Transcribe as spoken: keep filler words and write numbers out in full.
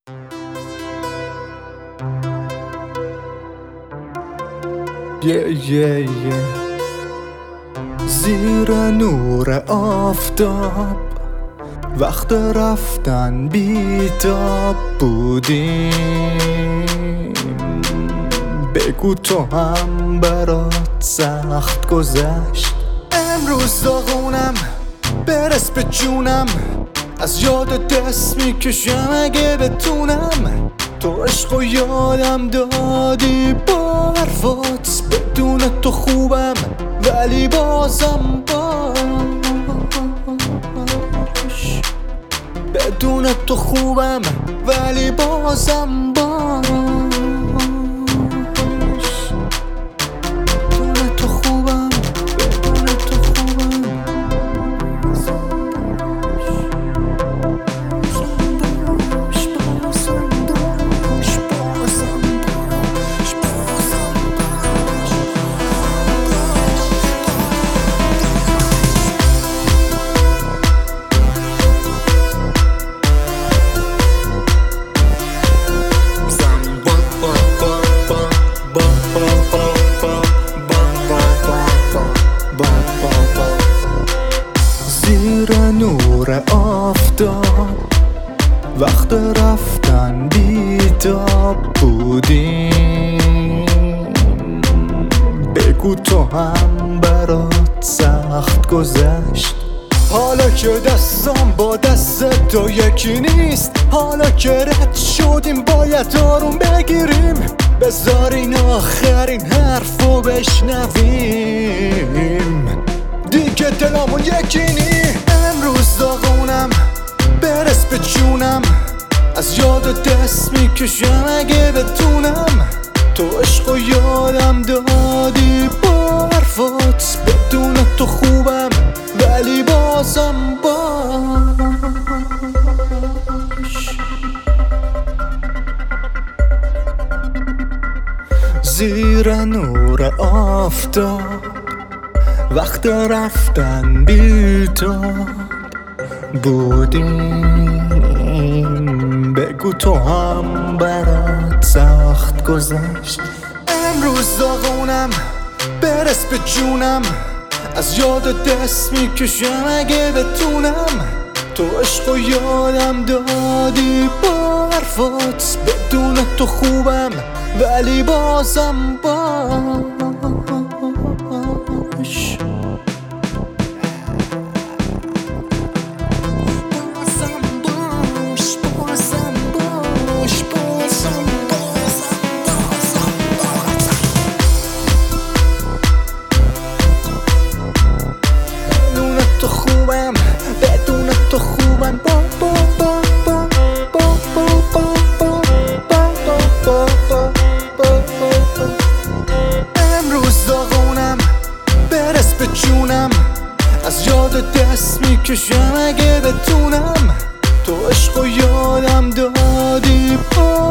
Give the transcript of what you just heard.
yeah, yeah, yeah. زیر نور آفتاب وقت رفتن بیتاب بودیم، بگو تو هم برات سخت گذشت. امروز داغونم برس به جونم، از یاد دست میکشم اگه بتونم. تو عشق و یادم دادی با حرفات، بدون تو خوبم ولی بازم باش. بدون تو خوبم ولی بازم باش. بدون تو خوبم، بدون تو خوبم. زیر نور آفتاب وقت رفتن بیتاب بودیم، بگو تو هم برات سخت گذشت. حالا که دستم با دست تو یکی نیست، حالا که رد شدیم باید آروم بگیریم. بذارین آخرین حرفو بشنویم، دیگه دلمون یکی نی. امروز داغونم برس به جونم، از یاد دست میکشم اگه بتونم. تو عشق و یادم دادی با حرفات، بدون تو خوبم ولی بازم باش. زیر نور آفتاب وقت رفتن بیتاب بودیم، بگو تو هم برات سخت گذشت. امروز داغونم برس به جونم، از یاد دست میکشم اگه بتونم. تو عشق و یادم دادی با حرفات، بدون تو خوبم ولی بازم باش. تو خوبم بدون تو خوبم با با با با با با با با با با با. امروز داغونم برس به جونم، از یاد دست میکشم اگه بتونم. تو عشق و یادم دادی با